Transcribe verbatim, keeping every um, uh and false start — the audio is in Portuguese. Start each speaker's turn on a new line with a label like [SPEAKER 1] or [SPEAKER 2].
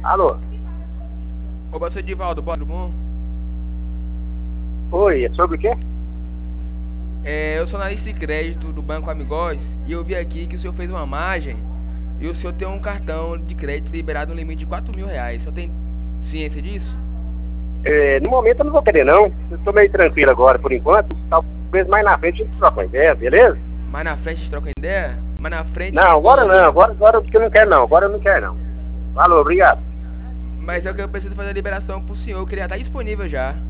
[SPEAKER 1] Alô?
[SPEAKER 2] Oba, seu Edivaldo, tudo bom?
[SPEAKER 1] Oi, é sobre o quê?
[SPEAKER 2] É, eu sou analista de crédito do Banco Amigós e eu vi aqui que o senhor fez uma margem e o senhor tem um cartão de crédito liberado no limite de quatro mil reais. O senhor tem ciência disso?
[SPEAKER 1] É, no momento eu não vou querer não. Eu estou meio tranquilo agora por enquanto. Talvez mais na frente a gente troca uma ideia, beleza?
[SPEAKER 2] Mais na frente a gente troca ideia? Mais na frente...
[SPEAKER 1] Não, agora não. Agora, agora eu não quero não. Agora eu não quero não. Falou, obrigado.
[SPEAKER 2] Mas é que eu preciso fazer a liberação pro senhor, que ele já tá disponível já.